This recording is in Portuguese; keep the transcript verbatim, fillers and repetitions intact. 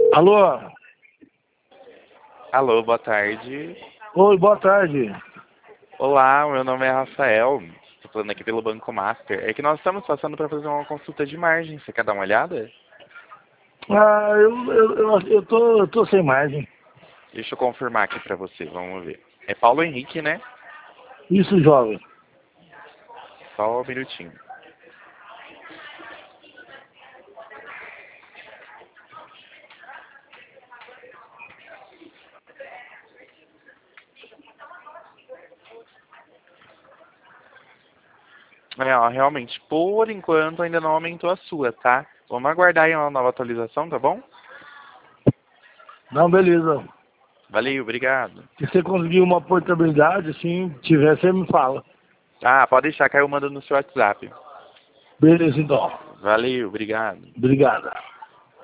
Alô? Alô, boa tarde. Oi, boa tarde. Olá, meu nome é Rafael. Estou falando aqui pelo Banco Master. É que nós estamos passando para fazer uma consulta de margem. Você quer dar uma olhada? Ah, eu, eu, eu, eu, tô, eu tô sem margem. Deixa eu confirmar aqui para você. Vamos ver. É Paulo Henrique, né? Isso, jovem. Só um minutinho. É, ó, realmente, por enquanto ainda não aumentou a sua, tá? Vamos aguardar aí uma nova atualização, tá bom? Não, beleza. Valeu, obrigado. Se você conseguir uma portabilidade, assim, tiver, você me fala. Ah, pode deixar que aí eu mando no seu WhatsApp. Beleza, então. Valeu, obrigado. Obrigado.